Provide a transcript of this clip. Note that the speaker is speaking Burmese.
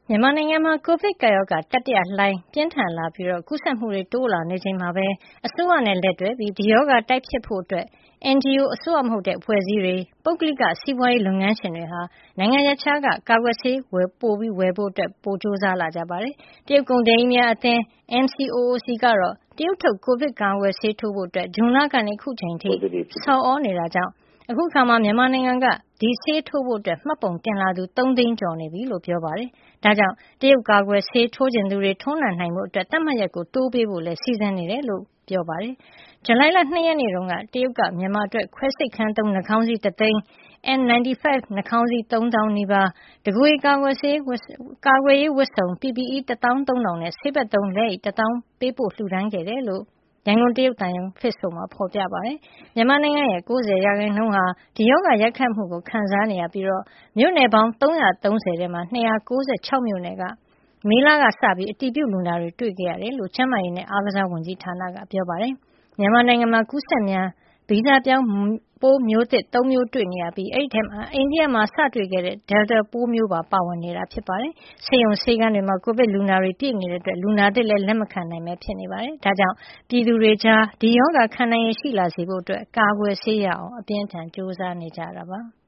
မြန်မာနိုင်ငံမှာ ကိုဗစ်ကပ်ရောဂါတတိယလှိုင်းပြင်းထန်လာပြီးကူးစက်မှုတွေတိုးလာနေချိန်မှာပဲအစိုးရနဲ့လက်တွဲပြီးဒီရောဂါတိုက်ဖျက်ဖို့အတွက် NGO အစိုးရမဟုတ်တဲ့အဖွဲ့အစည်းတွေပုဂ္ဂလိကစီးပွားရေးလုပ်ငန်းရှင်တွေဟာနိုင်ငံရပ်ခြားကကာကွယ်ဆေးပိုဝယ်ဖို့ပိုကြိုးစားလာကြပါတယ်။တရုတ်ကုန်သည်ကြီးများအသင်း NCOOC ကတော့တရုတ်ထုတ်ကိုဗစ်ကာကွယ်ဆေးထိုးဖို့ဇွန်လကနေအခုချိန်ထိဆော်ဩနေတာကြောင့်အခုအခါမှာမြန်မာနိုင်ငံကဒီဆေးထိုးဖို့မှတ်ပုံတင်လာသူ3 သိန်းကျော်နေပြီလို့ပြောပါတယ်။ဒါကြောင့်တရုတ်ကာကွယ်ဆေးထိုးချင်သူတွေထိုးနှံနိုင်ဖို့သတ်မှတ်ရက်ကိုတိုးပေးဖို့လည်းစီစဉ်နေတယ်လို့ပြောပါတယ်။ဇူလိုင်လ 2 ရက်နေ့တုန်းကတရုတ်ကမြန်မာအတွက်ခွဲစိတ်ခန်းသုံးနှာခေါင်းစည်း1 သိန်း N95 နှာခေါင်းစည်း 3 သောင်းနီးပါးတကိုယ်ရေကာကွယ်ရေးဝတ်စုံ PPE 130,000 နဲ့ဆေးပတ်သုံးလက်အိတ် 1 သောင်းပေးပို့လှူဒါန်းခဲ့တယ်လို့ရန်ကုန်တရုတ်သံရုံး Facebook မှာဖေါ်ပြပါတယ်။မြန်မာနိုင်ငံရဲ့ 90% ဟာဒီရောဂါရိုက်ခတ်မှုကိုခံစားနေရပြီးမြို့နယ်ပေါင်း330ထဲမှာ296မြို့နယ်ကမေလကစပြီးအတည်ပြုလူနာတွေတွေ့ခဲ့ရတယ်လို့ကျန်းမာရေးနဲ့အားကစားဝန်ကြီးဌာနကပြောပါတယ်။မြန်မာနိုင်ငံမှာကူးစက်မြန်ဗီဇပြောင်းပိုးမျိုးသစ်3မျိုးတွေ့နေရပြီးအဲဒီထဲမှာအိန္ဒိယမှာစတွေ့ခဲ့တဲ့ Delta ပိုးမျိုးပါပါဝင်နေတာဖြစ်ပါတယ်။ဆေးရုံဆေးခန်းတွေမှာကိုဗစ်လူနာတွေပြည့်နေတဲ့အတွက်လူနာသစ်လည်းလက်မခံနိုင်ပဲဖြစ်နေပါတယ်။ဒါကြောင့်ပြည်သူတွေကြားဒီရောဂါခံနိုင်ရည်ရှိလာစေဖို့ကာကွယ်ဆေးရအောင်အပြင်းအထန်ကြိုးစားနေကြတာပါ။